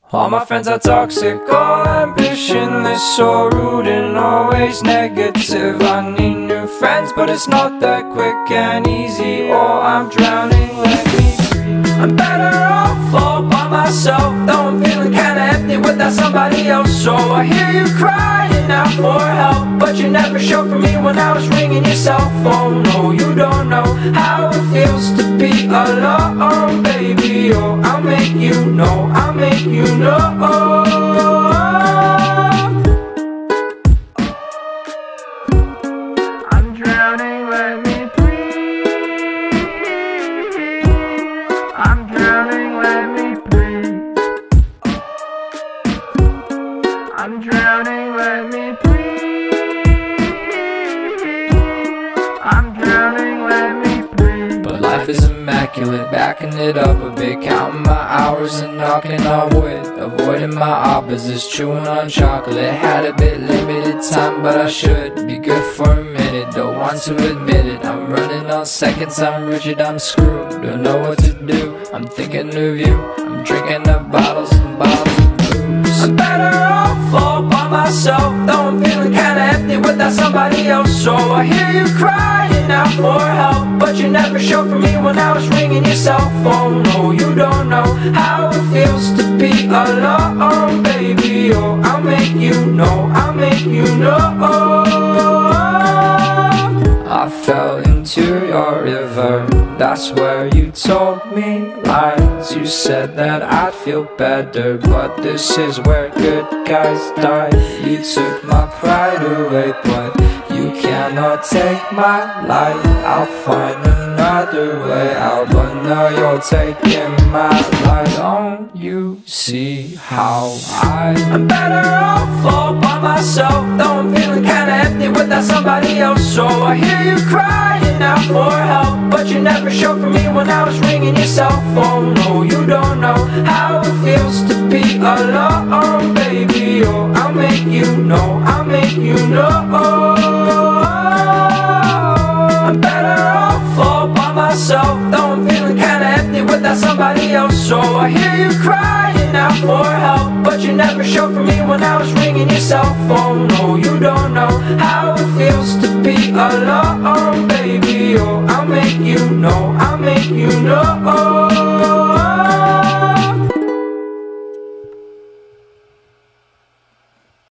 All my friends are toxic, all ambitionless, so rude and always negative. I need new friends, but it's not that quick and easy, or I'm drowning, let me breathe. I'm better off all by myself, though I'm feeling kinda empty without somebody else. So I hear you crying out for help, but you never showed for me when I was ringing your cell phone. No, you don't know how it feels to be alone, baby. Oh, I'll make you know, I'll make you know. I'm drowning, let me breathe. I'm drowning, let me breathe. I'm drowning, let me breathe. I'm drowning, let me breathe. But life is immaculate, backing it up a bit, counting my hours and knocking on wood, avoiding my opposites, chewing on chocolate. Had a bit limited time, but I should be good for a minute. Don't want to admit it, I'm running on seconds, I'm rigid, I'm screwed. Don't know what to do, I'm thinking of you. I'm drinking up bottles and bottles of booze. I'm better off all by myself, though I'm feeling kinda empty without somebody else. So I hear you crying out for help, but you never showed for me when I was ringing your cell phone. No, you don't know how it feels to be alone, baby. Oh, I'll make you know, I'll make you know. I fell into your river, that's where you told me lies. You said that I'd feel better, but this is where good guys die. You took my pride away, but you cannot take my life. I'll find another way out, but now you're taking my life. Don't you see how I'm better off all by myself, though I'm feeling kinda empty without somebody else. So I hear you crying out for help, but you never showed for me when I was ringing your cell phone. No, you don't know how it feels to be alone, baby. Oh, I'll make you know, I'll make you know. I'm better off all by myself, though I'm feeling kinda empty without somebody else. So I hear you crying out for help, but you never showed for me when I was ringing your cell phone. No, you don't know how it feels to be alone.